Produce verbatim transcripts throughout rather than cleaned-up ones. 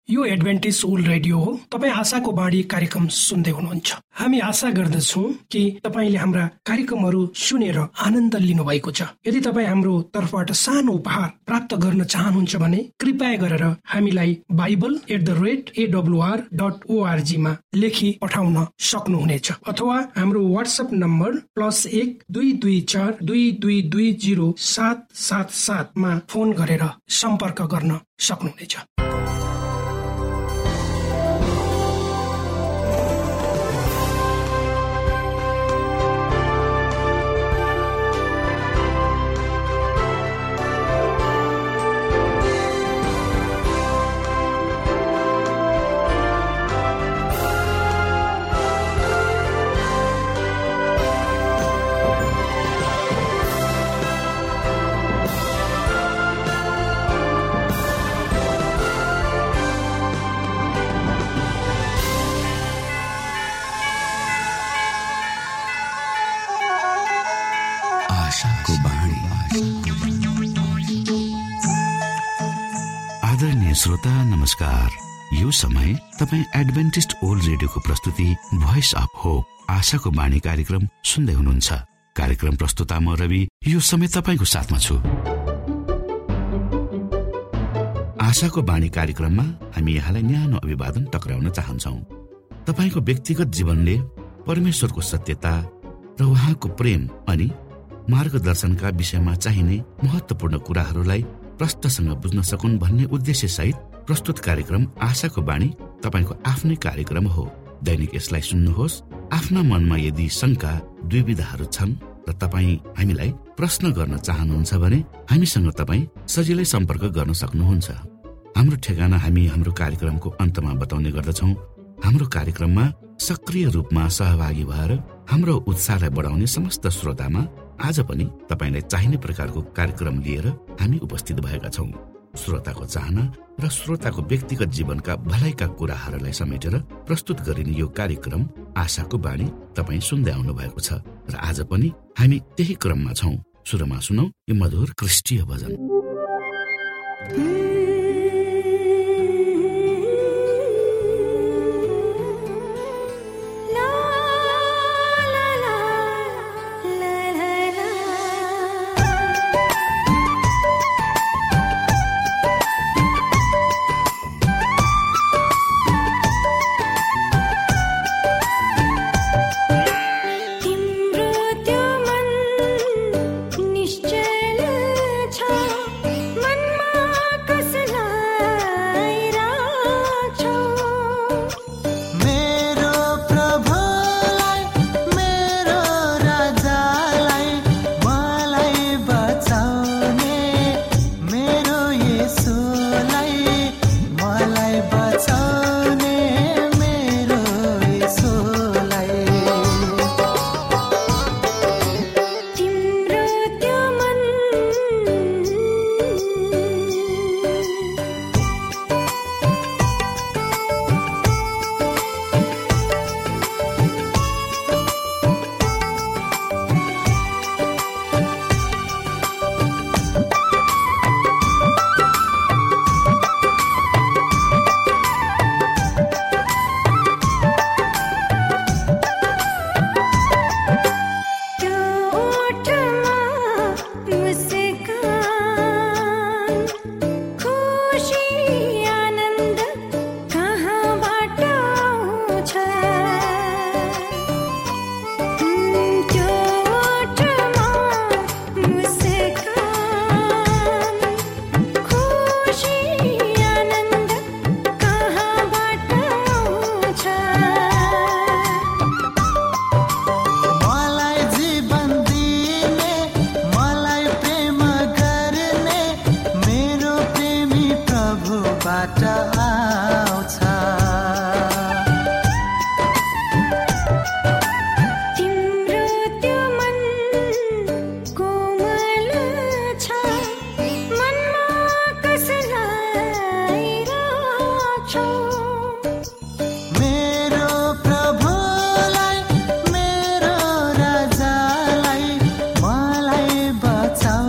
यो Adventist world radio हो। तपाईँ आशाको बाणी कार्यक्रम सुन्दै हुनुहुन्छ। हामी आशा गर्दछौँ कि तपाईँले हाम्रा कार्यक्रमहरू सुनेर आनन्द लिनु भएको छ। यदि तपाईँ हाम्रो तर्फबाट सानो उपहार प्राप्त गर्न चाहनुहुन्छ भने कृपया गरेर हामीलाई Bible at the rate A W R dot O R G मा लेखी पठाउन सक्नुहुनेछ, अथवा हाम्रो वाट्सएप नम्बर प्लस एक दुई दुई चार दुई दुई दुई जिरो सात सात सातमा फोन गरेर सम्पर्क गर्न सक्नुहुनेछ। आदरणीय श्रोता नमस्कार। यो समय तपाईँ एडभेन्टिस्ट ओल्ड रेडियोको प्रस्तुति भोइस अफ होप आशाको बाणी कार्यक्रम सुन्दै हुनुहुन्छ। कार्यक्रम प्रस्तुता म रवि यो समय तपाईँको साथमा छु। आशाको बाणी कार्यक्रममा हामी यहाँलाई न्यानो अभिवादन टक्राउन चाहन्छौ। तपाईँको व्यक्तिगत जीवनले परमेश्वरको सत्यता र उहाँको प्रेम अनि मार्गदर्शनका विषयमा चाहिने महत्वपूर्ण कुराहरूलाई प्रष्टसँग बुझ्न सकुन् भन्ने उद्देश्य सहित प्रस्तुत कार्यक्रम आशाको बाणी तपाईको आफ्नै कार्यक्रम हो। दैनिक यसलाई सुन्नुहोस्। आफ्ना मनमा यदि शंका दुविधाहरू छन् र तपाईँ हामीलाई प्रश्न गर्न चाहनुहुन्छ भने हामीसँग तपाईँ सजिलै सम्पर्क गर्न सक्नुहुन्छ। हाम्रो ठेगाना हामी हाम्रो कार्यक्रमको अन्तमा बताउने गर्दछौँ। हाम्रो कार्यक्रममा सक्रिय रूपमा सहभागी भएर हाम्रो उत्साहलाई बढाउने समस्त श्रोतामा आज पनि तपाईलाई चाहिने प्रकारको कार्यक्रम लिएर हामी उपस्थित भएका छौं। श्रोताको चाहना र श्रोताको व्यक्तिगत जीवनका भलाइका कुराहरूलाई समेटेर प्रस्तुत गरिने यो कार्यक्रम आशाको बाणी तपाईँ सुन्दै आउनु भएको छ र आज पनि हामी त्यही क्रममा छौं। सुरुमा सुनौ यो मधुर क्रिस्टीय भजन।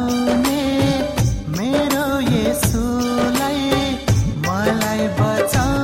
बचाउने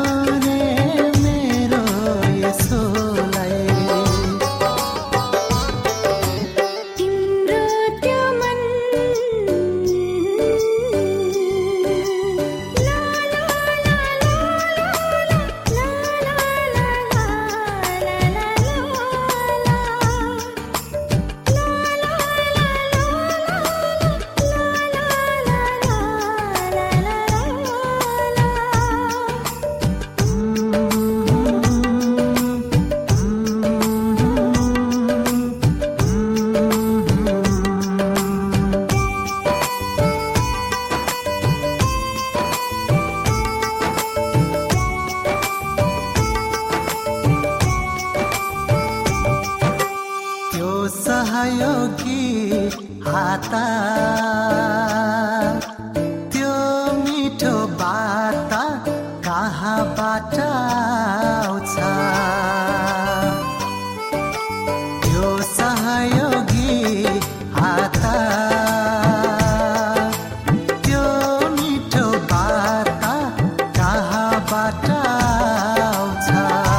हाता त्यो मिठो बाता कहाँबाट आउँछ यो सहयोगी हाता त्यो मिठो बाता कहाँबाट आउँछ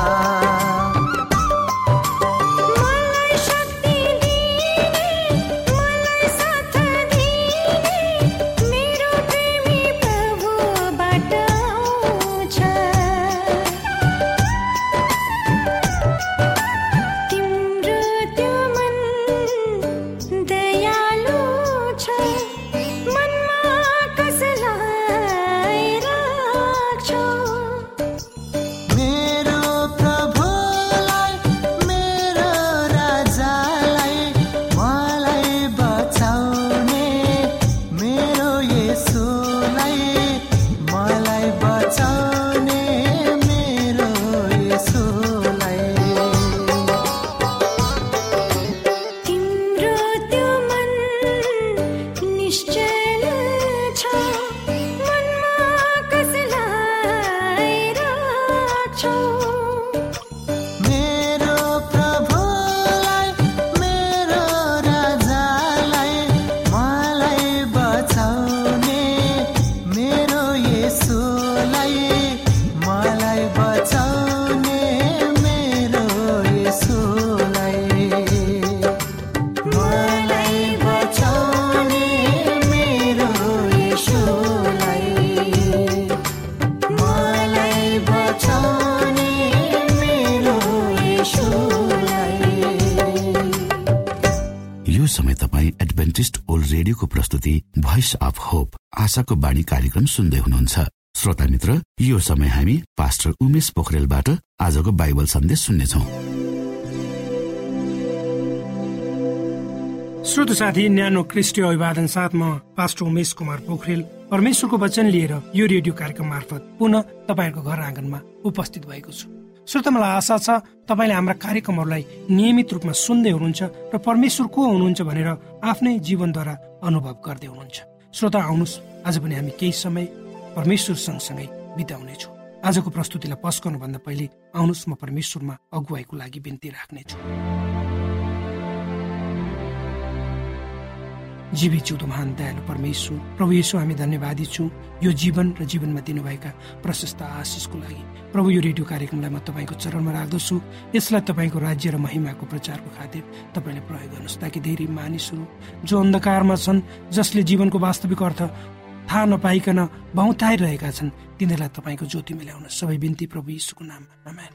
रेडियोको प्रस्तुति भोइस अफ होप आशाको बाणी कार्यक्रम सुन्दै हुनुहुन्छ। श्रोता मित्र, यो समय हामी पास्टर उमेश पोखरेलबाट आजको बाइबल सन्देश सुन्नेछौँ। श्रोता साथी, न्यानो क्रिस्टीय अभिवादन साथ म पास्टर उमेश कुमार पोखरेल परमेश्वरको वचन लिएर यो रेडियो कार्यक्रम मार्फत पुनः तपाईहरुको घर आँगनमा उपस्थित भएको छु। श्रोता, मलाई आशा छ तपाईले हाम्रा कार्यक्रमहरूलाई नियमित रूपमा सुन्दै हुनुहुन्छ र परमेश्वर को हुनुहुन्छ भनेर आफ्नै जीवनद्वारा अनुभव गर्दै हुनुहुन्छ। श्रोता, आउनुहोस् आज पनि हामी केही समय परमेश्वर सँगसँगै बिताउनेछौँ। आजको प्रस्तुतिलाई पस्कनु भन्दा पहिले आउनुहोस् म परमेश्वरमा अगुवाईको लागि बिन्ती राख्नेछु। जीवी जिउँदो महान दयालु परमेश्वर प्रभु येशू, हामी धन्यवादी छौँ यो जीवन र जीवनमा दिनुभएका प्रशस्त आशिषको लागि। प्रभु, यो रेडियो कार्यक्रमलाई म तपाईँको चरणमा राख्दछु। यसलाई तपाईँको राज्य र महिमाको प्रचारको खातिर तपाईँले प्रयोग गर्नुहोस्, ताकि धेरै मानिसहरू जो अन्धकारमा छन्, जसले जीवनको वास्तविक अर्थ थाहा नपाइकन बहुताइरहेका छन्, तिनीहरूलाई तपाईँको ज्योति मिलाउन सबै बिन्ती प्रभु येशूको नाममा, आमेन।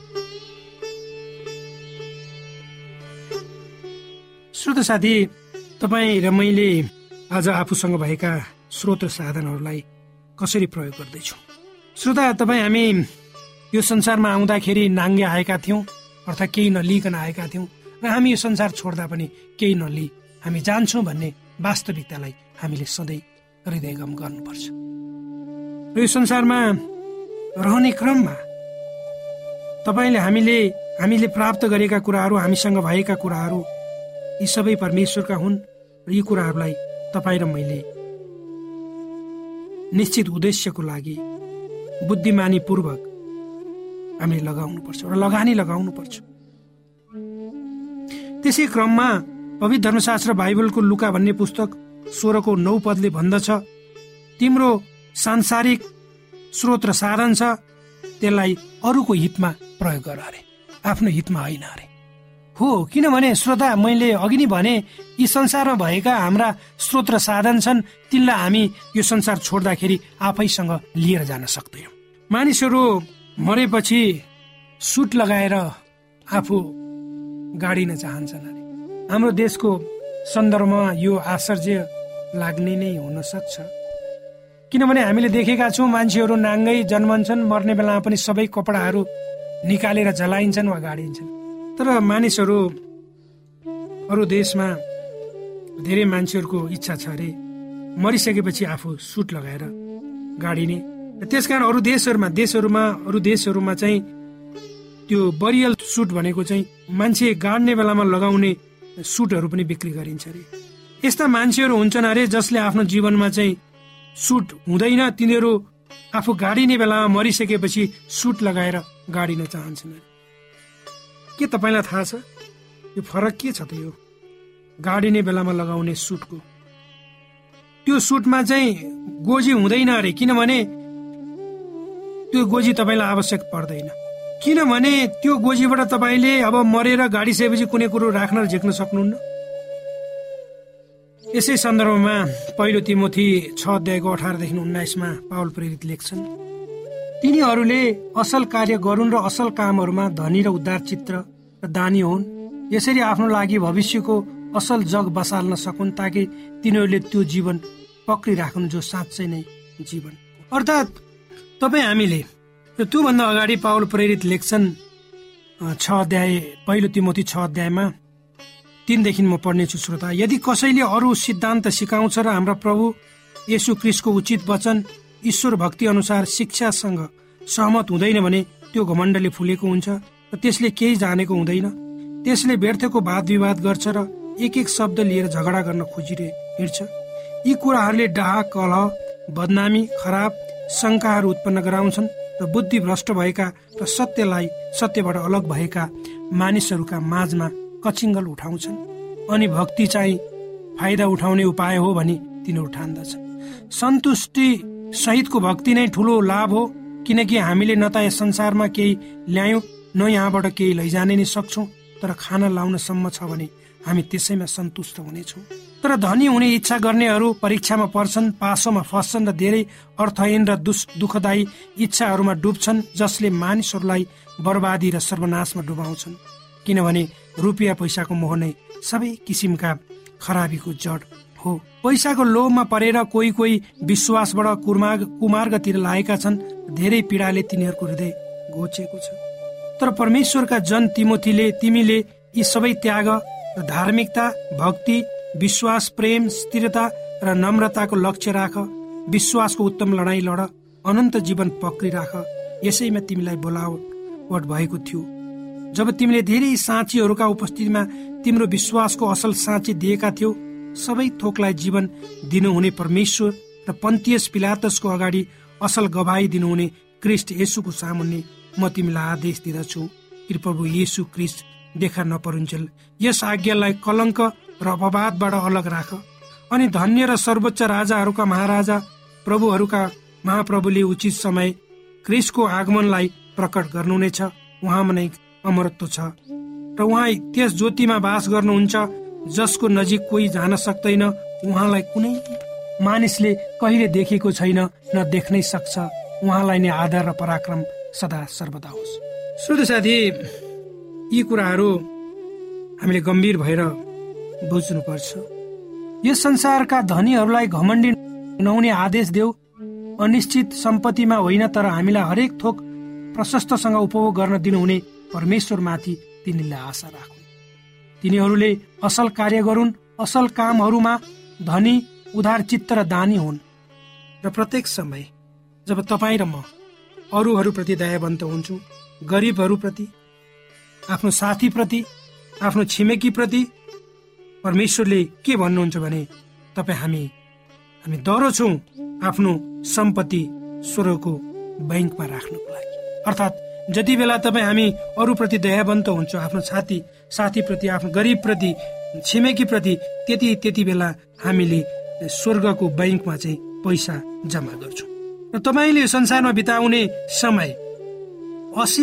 श्रोता साथी, तपाईँ र मैले आज आफूसँग भएका स्रोत र साधनहरूलाई कसरी प्रयोग गर्दैछौँ। श्रोता, तपाईँ हामी यो संसारमा आउँदाखेरि नाङ्गे आएका थियौँ, अर्थात् केही नलिकन आएका थियौँ र हामी यो संसार छोड्दा पनि केही नलिई हामी जान्छौँ भन्ने वास्तविकतालाई हामीले सधैँ हृदयगम गर्नुपर्छ। र यो संसारमा रहने क्रममा तपाईँले हामीले हामीले प्राप्त गरेका कुराहरू, हामीसँग भएका कुराहरू, यी सबै परमेश्वरका हुन् र यी कुराहरूलाई तपाईँ र मैले निश्चित उद्देश्यको लागि बुद्धिमानी पूर्वक हामीले लगाउनु पर्छ र लगानी लगाउनु पर्छ। त्यसै क्रममा पवित्र धर्मशास्त्र बाइबलको लुका भन्ने पुस्तक सोह्रको नौ पदले भन्दछ, तिम्रो सांसारिक स्रोत र साधन छ, त्यसलाई अरूको हितमा प्रयोग गर अरे, आफ्नो हितमा होइन अरे। हो, किनभने श्रोता, मैले अघि नै भने यी संसारमा भएका हाम्रा स्रोत र साधन छन्, तिनलाई हामी यो संसार छोड्दाखेरि आफैसँग लिएर जान सक्दैनौँ। मानिसहरू मरेपछि सुट लगाएर आफू गाडिन चाहन्छन् अरे। हाम्रो देशको सन्दर्भमा यो आश्चर्य लाग्ने नै हुन सक्छ, किनभने हामीले देखेका छौँ मान्छेहरू नाङ्गै जन्मन्छन्, मर्ने बेलामा पनि सबै कपडाहरू निकालेर जलाइन्छन् वा गाडिन्छन्। तर मानिसहरू अरू देशमा धेरै मान्छेहरूको इच्छा छ अरे मरिसकेपछि आफू सुट लगाएर गाडिने। त्यसकारण अरू देशहरूमा देशहरूमा अरू देशहरूमा चाहिँ त्यो बरियल सुट भनेको चाहिँ मान्छे गाड्ने बेलामा लगाउने सुटहरू पनि बिक्री गरिन्छ अरे। यस्ता मान्छेहरू हुन्छन् अरे जसले आफ्नो जीवनमा चाहिँ सुट हुँदैन, तिनीहरू आफू गाडिने बेलामा मरिसकेपछि सुट लगाएर गाडिन चाहन्छन्। के तपाईँलाई थाहा छ यो फरक के छ त? यो गाडिने बेलामा लगाउने सुटको, त्यो सुटमा चाहिँ गोजी हुँदैन अरे, किनभने त्यो गोजी तपाईँलाई आवश्यक पर्दैन। किनभने त्यो गोजीबाट तपाईँले अब मरेर गाडिसकेपछि कुनै कुरो राख्न र झिक्न सक्नुहुन्न। यसै सन्दर्भमा पहिलो तिमोथी छ अध्यायको अठारदेखि उन्नाइसमा पावल प्रेरित लेख्छन्, तिनीहरूले असल कार्य गरून् र असल कामहरूमा धनी र उद्धार चित्त र दानी हुन्, यसरी आफ्नो लागि भविष्यको असल जग बसाल्न सकुन्, ताकि तिनीहरूले त्यो जीवन पक्रिराखुन् जो साँच्चै नै जीवन। अर्थात् तपाईँ हामीले त्योभन्दा अगाडि पावल प्रेरित लेख्छन् छ अध्याय पहिलो तिमोथी छ अध्यायमा तीनदेखि म पढ्नेछु श्रोता, यदि कसैले अरू सिद्धान्त सिकाउँछ र हाम्रा प्रभु येशू ख्रीष्टको उचित वचन ईश्वर भक्ति अनुसार शिक्षासँग सहमत हुँदैन भने त्यो घमण्डले फुलेको हुन्छ र त्यसले केही जानेको हुँदैन। त्यसले व्यर्थको वाद विवाद गर्छ र एक एक शब्द लिएर झगडा गर्न खोजिरहे हिँड्छ। यी कुराहरूले डाह, कलह, बदनामी, खराब शङ्काहरू उत्पन्न गराउँछन् र बुद्धि भ्रष्ट भएका र सत्यलाई सत्यबाट अलग भएका मानिसहरूका माझमा कचिङ्गल उठाउँछन्। अनि भक्ति चाहिँ फाइदा उठाउने उपाय हो भनी तिनीहरू ठान्दछन्। सन्तुष्टि सहितको भक्ति नै ठुलो लाभ हो, किनकि हामीले न त यस संसारमा केही ल्यायौँ न यहाँबाट केही लैजाने नै सक्छौँ, तर खाना लाउनसम्म छ भने हामी त्यसैमा सन्तुष्ट हुनेछौँ। तर धनी हुने इच्छा गर्नेहरू परीक्षामा पर्छन्, पासोमा फस्छन् र धेरै अर्थहीन र दुःखदायी इच्छाहरूमा डुब्छन्, जसले मानिसहरूलाई बर्बादी र सर्वनाशमा डुबाउँछन्। किनभने रुपियाँ पैसाको मोह नै सबै किसिमका खराबीको जड हो। पैसाको लोभमा परेर कोही कोही विश्वासबाट कुमार्ग कुमार्गतिर लागेका छन्, धेरै पीडाले तिनीहरूको हृदय घोचेको छ। तर परमेश्वरका जन तिमोथीले तिमीले यी सबै त्याग र धार्मिकता, भक्ति, विश्वास, प्रेम, स्थिरता र नम्रताको लक्ष्य राख। विश्वासको उत्तम लडाईँ लड, अनन्त जीवन पक्रिराख। यसैमा तिमीलाई बोलावट भएको थियो जब तिमीले धेरै साँचीहरूका उपस्थितिमा तिम्रो विश्वासको असल साँची दिएका थियौ। सबै थोकलाई जीवन दिनुहुने परमेश्वर र पन्तियस पिलातसको अगाडि असल गवाही दिनुहुने क्रिस्ट येशूको सामुन्ने म तिमीलाई आदेश दिँदछु कि प्रभु येशू क्रिस्ट देखा नपरुन्जेल यस आज्ञालाई कलङ्क र अपवादबाट अलग राख। अनि धन्य र सर्वोच्च राजाहरूका महाराजा, प्रभुहरूका महाप्रभुले उचित समय क्रिस्टको आगमनलाई प्रकट गर्नुहुनेछ। उहाँमा नै अमरत्व छ र उहाँ त्यस ज्योतिमा वास गर्नुहुन्छ जसको नजिक कोही जान सक्दैन। उहाँलाई कुनै मानिसले कहिले देखेको छैन, न देख्नै सक्छ। उहाँलाई नै आदर र पराक्रम सदा सर्वदा होस्। श्रोता साथी, यी कुराहरू हामीले गम्भीर भएर बुझ्नुपर्छ। यस संसारका धनीहरूलाई घमण्डी नहुने आदेश देऊ। अनिश्चित सम्पत्तिमा होइन, तर हामीलाई हरेक थोक प्रशस्तसँग उपभोग गर्न दिनुहुने परमेश्वरमाथि तिनीहरूले आशा राखुन्। तिनीहरूले असल कार्य गरून्, असल कामहरूमा धनी, उदार चित्त र दानी हुन्। र प्रत्येक समय जब तपाईँ र म अरूहरूप्रति दयावन्त हुन्छु, गरिबहरूप्रति, आफ्नो साथीप्रति, आफ्नो छिमेकीप्रति, परमेश्वरले के भन्नुहुन्छ भने तपाईँ हामी हामी डरो छौँ आफ्नो सम्पत्ति स्वर्गको बैंकमा राख्नुको लागि। अर्थात् जति बेला तपाईँ हामी अरूप्रति दयावन्त हुन्छ, आफ्नो साथी साथीप्रति, आफ्नो गरिबप्रति, छिमेकीप्रति, त्यति त्यति बेला हामीले स्वर्गको बैंकमा चाहिँ पैसा जम्मा गर्छौँ। र तपाईँले संसारमा बिताउने समय असी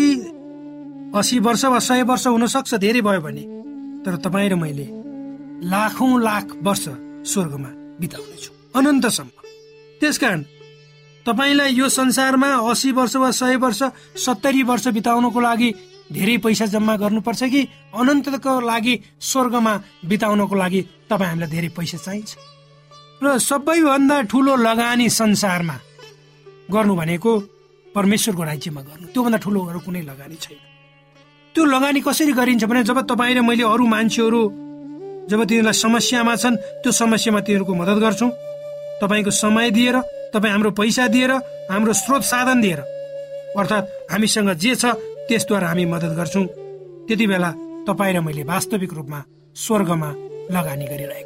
असी वर्ष वा सय वर्ष हुन सक्छ, धेरै भयो भने, तर तपाईँ र मैले लाखौं लाख वर्ष स्वर्गमा बिताउनेछु, अनन्तसम्म। त्यसकारण तपाईँलाई यो संसारमा असी वर्ष वा सय वर्ष, सत्तरी वर्ष बिताउनको लागि धेरै पैसा जम्मा गर्नुपर्छ कि अनन्तको लागि स्वर्गमा बिताउनको लागि तपाईँ हामीलाई धेरै पैसा चाहिन्छ? र सबैभन्दा ठुलो लगानी संसारमा गर्नु भनेको परमेश्वरको राज्यमा गर्नु। त्योभन्दा ठुलो अरू कुनै लगानी छैन। त्यो लगानी कसरी गरिन्छ भने जब तपाईँ र मैले अरू मान्छेहरू जब तिनीहरूलाई समस्यामा छन्, त्यो समस्यामा तिनीहरूको मद्दत गर्छौँ। तपाईँको समय दिएर, तपाईँ हाम्रो पैसा दिएर, हाम्रो स्रोत साधन दिएर, अर्थात् हामीसँग जे छ त्यसद्वारा हामी मद्दत गर्छौँ। त्यति बेला तपाईँ र मैले वास्तविक रूपमा स्वर्गमा लगानी गरिरहेका छौँ।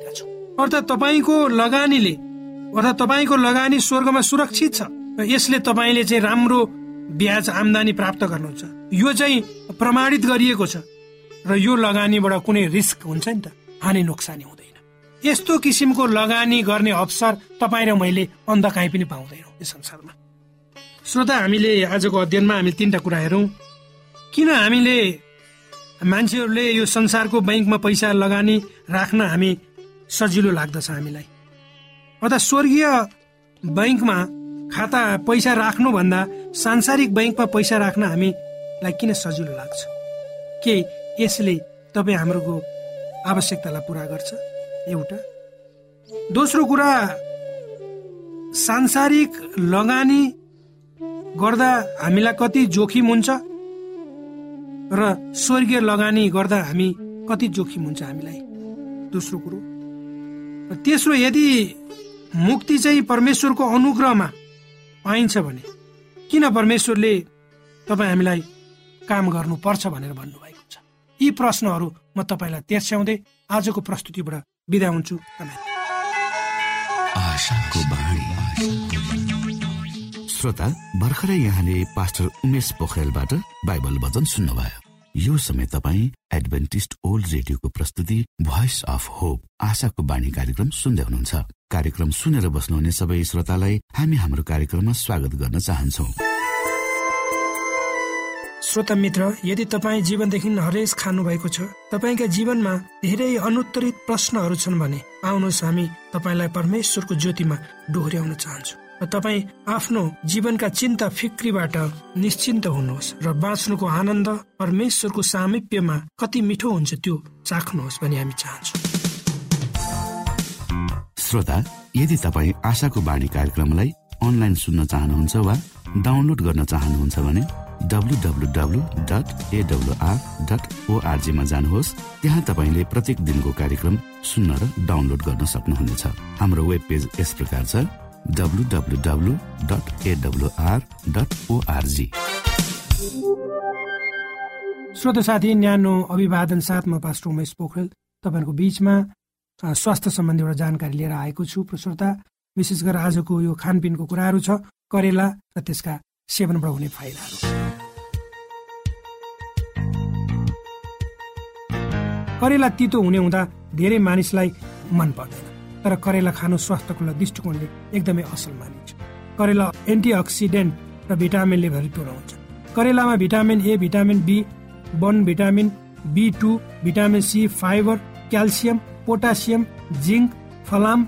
अर्थात् तपाईँको लगानीले अर्थात् तपाईँको लगानी स्वर्गमा सुरक्षित छ र यसले तपाईँले चाहिँ राम्रो ब्याज आम्दानी प्राप्त गर्नुहुन्छ। यो चाहिँ प्रमाणित गरिएको छ र यो लगानीबाट कुनै रिस्क हुन्छ नि त, हानि नोक्सानी हुँदैन। यस्तो किसिमको लगानी गर्ने अवसर तपाईँ र मैले अन्ध कहीँ पनि पाउँदैनौँ यो संसारमा। श्रोता, हामीले आजको अध्ययनमा हामी तीनटा कुरा हेरौँ। किन हामीले मान्छेहरूले यो संसारको बैंकमा पैसा लगानी राख्न हामी सजिलो लाग्दछ हामीलाई, अर्थात् स्वर्गीय बैंकमा खाता पैसा राख्नुभन्दा सांसारिक बैंकमा पैसा राख्न हामीलाई किन सजिलो लाग्छ? के यसले तपाईँ हाम्रो आवश्यकतालाई पूरा गर्छ? एउटा। दोस्रो कुरा, सांसारिक लगानी गर्दा हामीलाई कति जोखिम हुन्छ र स्वर्गीय लगानी गर्दा हामी कति जोखिम हुन्छ हामीलाई, दोस्रो कुरो। तेस्रो, यदि मुक्ति चाहिँ परमेश्वरको अनुग्रहमा पाइन्छ भने किन परमेश्वरले तपाईँ हामीलाई काम गर्नुपर्छ भनेर भन्नुभएको छ? यी प्रश्नहरू म तपाईँलाई तेर्स्याउँदै आजको प्रस्तुतिबाट बिदा हुन्छु। श्रोता, भर्खरै यहाँले पास्टर उमेश पोखरेलबाट बाइबल वचन सुन्नुभयो। यो समय तपाईँ एडभेन्टिस्ट ओल्ड रेडियोको प्रस्तुति भोइस अफ होप आशाको बाणी कार्यक्रम सुन्दै हुनुहुन्छ। कार्यक्रम सुनेर बस्नुहुने सबै श्रोतालाई हामी हाम्रो कार्यक्रममा स्वागत गर्न चाहन्छौ। श्रोता मित्र, यदि तपाईँ जीवनदेखि हरेस खानु भएको छ, तपाईँका जीवनमा धेरै अनुत्तरित प्रश्नहरू छन् भने आउनुहोस्, हामी तपाईँलाई परमेश्वरको ज्योतिमा डोहोर्याउन चाहन्छौँ र तपाईँ आफ्नो जीवनका चिन्ता फिक्रीबाट निश्चिन्त हुनुहोस् र बाँच्नुको आनन्द परमेश्वरको सामिप्यमा कति मिठो हुन्छ त्यो चाख्नुहोस् भनी हामी चाहन्छौँ। श्रोता, यदि तपाईँ आशाको बाणी कार्यक्रमलाई अनलाइन सुन्न चाहनुहुन्छ वा डाउनलोड गर्न चाहनुहुन्छ भने W W W dot A W R dot O R G मा जानुहोस्। त्यहाँ तपाईँले प्रत्येक दिनको कार्यक्रम सुन्न र डाउनलोड गर्न सक्नुहुनेछ। हाम्रो वेब पेज यस प्रकार छ, W W W dot A W R dot O R G. श्रोता साथी, न्यानो अभिवादन साथ म पास्टर उमेश पोखरेल तपाईँहरूको बीचमा स्वास्थ्य सम्बन्धी एउटा जानकारी लिएर आएको छु। श्रोता, विशेष गरेर आजको यो खानपिनको कुराहरू छ, करेला र त्यसका सेवनबाट हुने फाइदाहरू। करेला तितो हुने हुँदा धेरै मानिसलाई मन पर्दैन, तर करेला खानु स्वास्थ्यको दृष्टिकोणले एकदमै असल मानिन्छ। करेला एन्टिअक्सिडेन्ट र भिटामिनले भरिपूर्ण हुन्छ। करेलामा vitamin A, vitamin B one, vitamin B two, vitamin C, fibre, calcium, potassium, zinc, फलाम,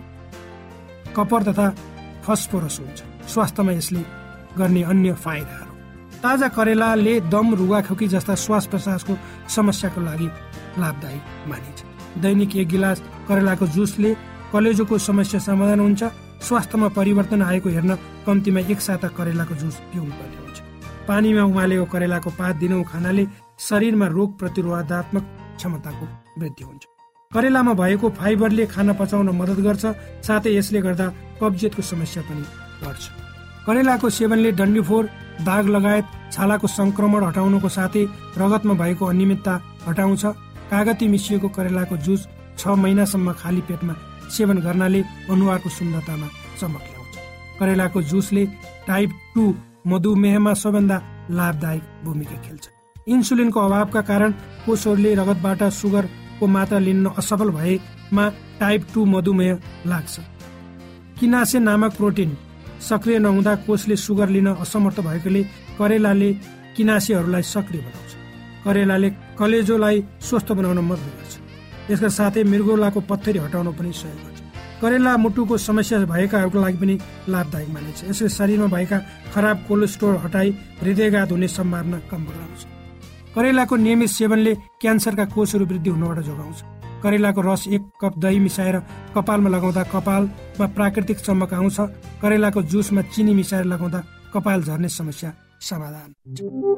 कपर तथा फस्फोरस हुन्छ। स्वास्थ्यमा यसले गर्ने अन्य फाइदाहरू। ताजा करेलाले दम, रुगाखोकी जस्ता श्वास प्रश्वासको समस्याको लागि लाभदायी मानिन्छ। दैनिक एक गिलास करेलाको जुसले कलेजोको समस्या समाधान हुन्छ। स्वास्थ्यमा परिवर्तन आएको हेर्न कम्तीमा एक साता करेलाको जुस पिउनु पर्ने हुन्छ। पानीमा उमालेको करेलाको पात दिनहुँ खानाले शरीरमा रोग प्रतिरोधात्मक क्षमताको वृद्धि हुन्छ। करेलामा भएको फाइबरले खाना पचाउन मद्दत गर्छ, साथै यसले गर्दा कब्जियतको समस्या पनि घट्छ। करेलाको सेवनले डन्डीफोर, दाग लगायत छालाको संक्रमण हटाउनुको साथै रगतमा भएको अनियमितता हटाउँछ। कागती मिसिएको करेलाको जुस छ महिनासम्म खाली पेटमा सेवन गर्नाले अनुहारको सुन्दरतामा चमक ल्याउँछ। करेलाको जुसले टाइप टू मधुमेहमा सबभन्दा लाभदायक भूमिका खेल्छ। इन्सुलिनको अभावका कारण कोषहरूले रगतबाट सुगरको मात्रा लिन असफल भएमा टाइप टू मधुमेह लाग्छ। किनासे नामक प्रोटिन सक्रिय नहुँदा कोषले सुगर लिन असमर्थ भएकोले करेलाले किनासेहरूलाई सक्रिय बनाउँछ। करेलाले कलेजोलाई स्वस्थ बनाउन मद्दत गर्छ। यसका साथै मृगौलाको पत्थरी हटाउन पनि सहयोग गर्छ। करेला मुटुको समस्या भएकाहरूको लागि पनि लाभदायक मानिन्छ। यसले शरीरमा भएका खराब कोलेस्ट्रोल हटाई हृदयघात हुने सम्भावना कम गराउँछ। करेलाको नियमित सेवनले क्यान्सरका कोषहरू वृद्धि हुनबाट जोगाउँछ। करेलाको रस एक कप दही मिसाएर कपालमा लगाउँदा कपालमा प्राकृतिक चमक आउँछ। करेलाको जुसमा चिनी मिसाएर लगाउँदा कपाल झर्ने समस्या समाधान हुन्छ।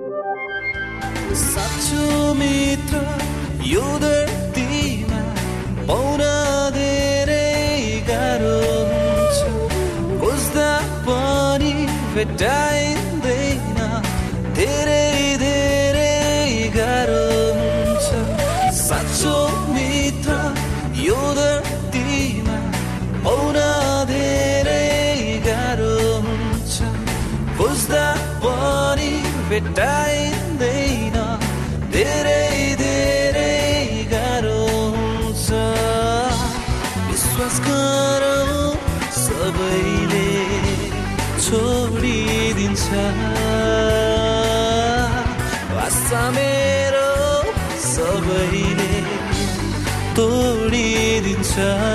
साँचो मित्र यो धरतीमा पाउन धेरै गाह्रो हुन्छ, खोज्दा पनि भेटाइँदैन, धेरै धेरै गाह्रो हुन्छ। साँचो मित्र यो धरतीमा भेटाइँदैन धेरै धेरै गाह्रो हुन्छ विश्वास गरौँ सबैले छोडिदिन्छ आशा मेरो सबैले तोडिदिन्छ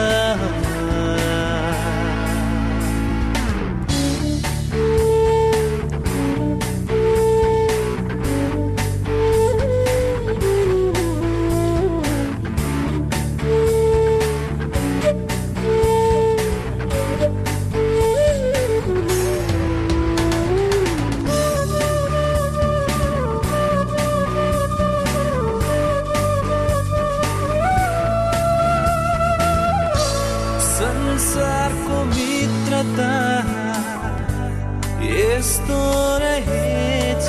संसारको मित्रता यस्तो रहेछ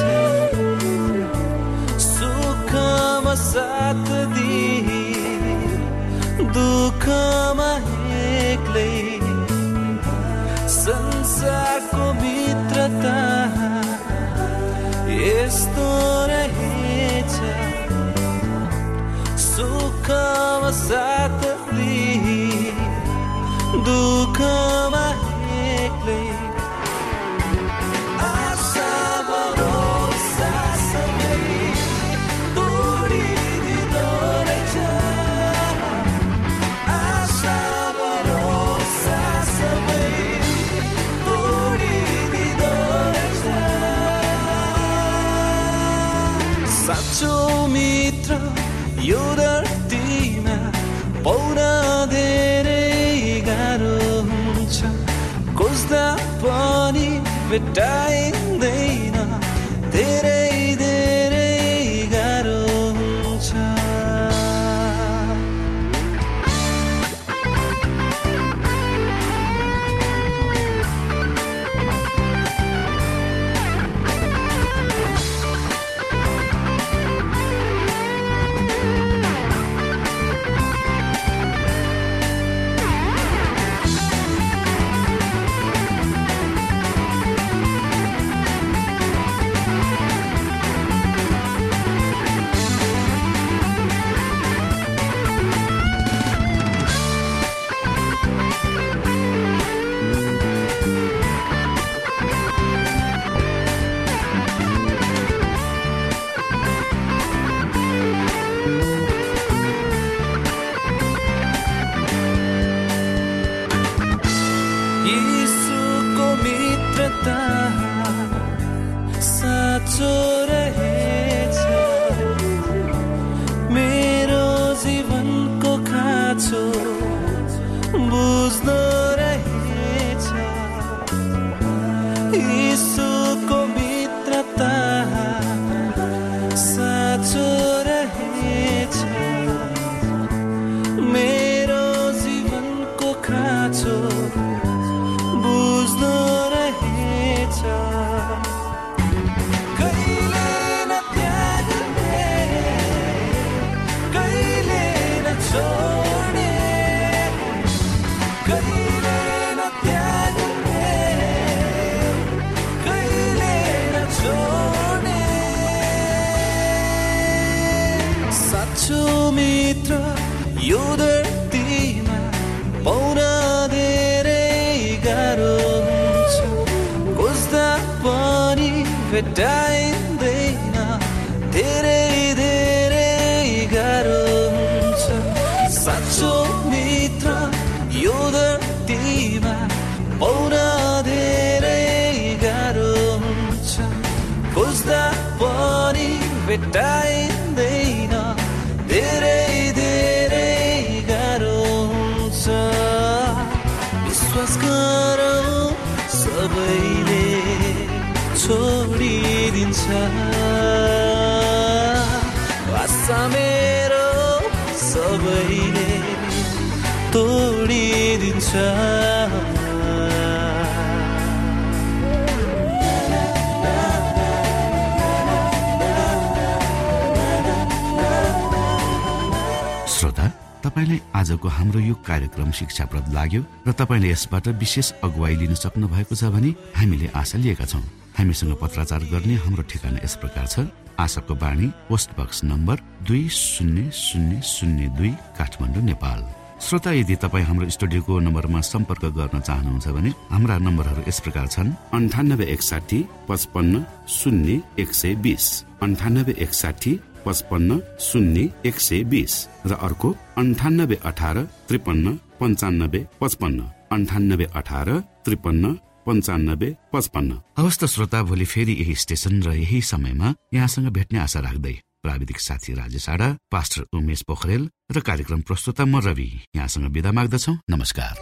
सुखमा साथ दिए दुःखमा एक्लै संसारको मित्रता यस्तो रहेछ सुखमा साथ दिए दुःखमा एक्लै आशा भरोसा सबै तोडिदिँदो रहेछ आशा भरोसा सबै तोडिदिँदो रहेछ साँचो मित्र यो धरतीमा पाउन धेरै गाह्रो हुन्छ खोज्दा पनि भेटाइँदैन धेरै धेरै गाह्रो हुन्छ यीशुको मित्रता साँचो रहेछ मेरो जीवनको खाँचो बुझ्दो रहेछ यीशुको मित्रता साँचो रहेछ मेरो जीवनको खाँचो बुझ्दो रहेछ कहिले न त्याग्ने कहिले न छोड्ने कहिले न त्याग्ने कहिले न छोड्ने साँचो मित्र यो धरतीमा पाउन धेरै गाह्रो हुन्छ खोज्दा पनि भेटाइँदैन धेरै धेरै गाह्रो हुन्छ साँचो मित्र यो धरतीमा पाउन धेरै गाह्रो हुन्छ खोज्दा पनि भेटाइँदैन धेरै धेरै गाह्रो हुन्छ विश्वास गरौँ सबैले छोडिदिन्छ आशा मेरो सबैले तोडिदिन्छ श्रोता, तपाईलाई आजको हाम्रो यो कार्यक्रम शिक्षाप्रद लाग्यो र तपाईले यसबाट विशेष अगुवाई लिन सक्नु भएको छ भने हामीले आशा लिएका छौँ। हामीसँग पत्राचार गर्ने हाम्रो ठेगाना यस प्रकार छ। आशाको बाणी, पोस्ट बक्स नम्बर दुई शून्य शून्य शून्य दुई, काठमाडौँ, नेपाल। श्रोता, यदि तपाईँ हाम्रो स्टुडियोको नम्बरमा सम्पर्क गर्न चाहनुहुन्छ भने हाम्रा नम्बरहरू यस प्रकार छन्: अन्ठानब्बे एकसाठी पचपन्न शून्य एक सय बिस, अन्ठानब्बे एकसाठी पचपन्न शून्य एक सय बिस र अर्को अन्ठानब्बे अठार त्रिपन्न पन्चानब्बे पचपन्न, अन्ठानब्बे अठार त्रिपन्न पन्चानब्बे पचपन्न। हवस् त श्रोता, भोलि फेरि यही स्टेशन र यही समयमा यहाँसँग भेट्ने आशा राख्दै प्राविधिक साथी राजेश आडा, पास्टर उमेश पोखरेल र कार्यक्रम प्रस्तुता म रवि यहाँसँग बिदा माग्दछौ। नमस्कार।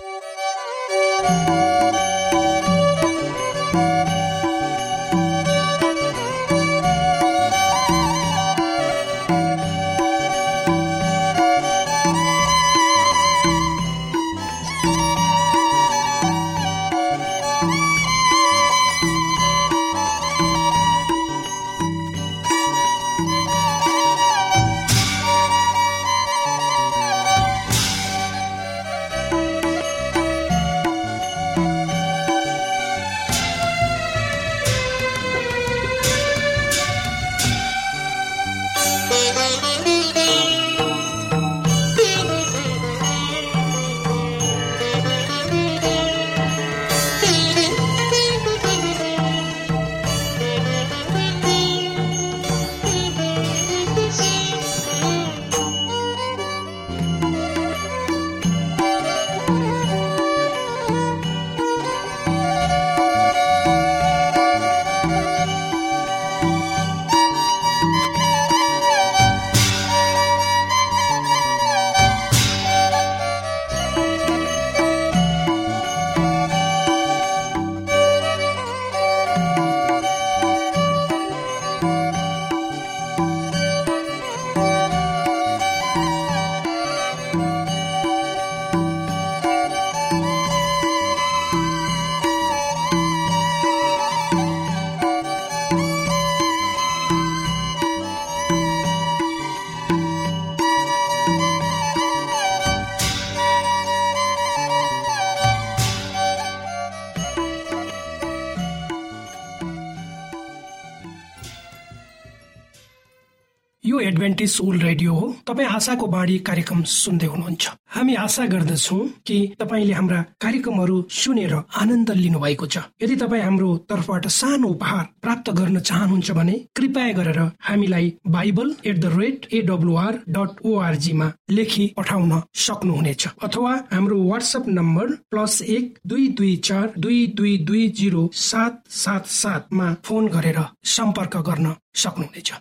यो एडभेन्टिस्ट वर्ल्ड रेडियो हो। तपाईँ आशाको बाणी कार्यक्रम सुन्दै हुनुहुन्छ। हामी आशा गर्दछौँ कि तपाईँले हाम्रा कार्यक्रमहरू सुनेर आनन्द लिनु भएको छ। यदि तपाईँ हाम्रो तर्फबाट सानो उपहार प्राप्त गर्न चाहनुहुन्छ भने कृपया गरेर हामीलाई Bible at the rate A W R dot O R G मा लेखी पठाउन सक्नुहुनेछ, अथवा हाम्रो वाट्सएप नम्बर प्लस एक दुई दुई चार दुई दुई दुई जिरो सात सात सातमा फोन गरेर सम्पर्क गर्न सक्नुहुनेछ।